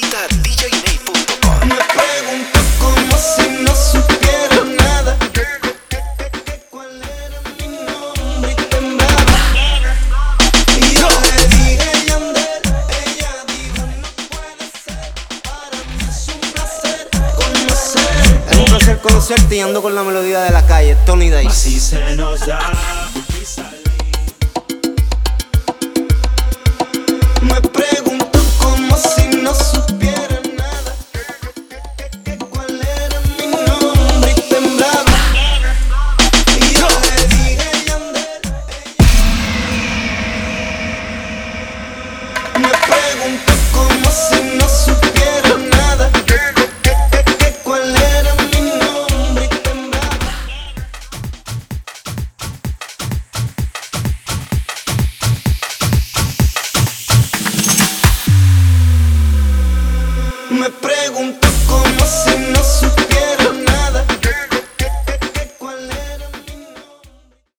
Visita djney.com. Me pregunto como si no supiera nada. ¿Cuál era mi nombre? Y temblaba. Y yo le dije Yandel. Ella dijo no puede ser. Para mí es un placer conocer. Es un placer conocerte y ando con la melodía de la calle, Tony Dice. Así se nos da. Me pregunto como si no supiera nada. ¿Cuál era mi nombre? Y temblaba. Y yo le dije Yandel. Me pregunto como si no supiera nada. ¿Cuál era mi nombre? Y temblaba. Me pregunto como si no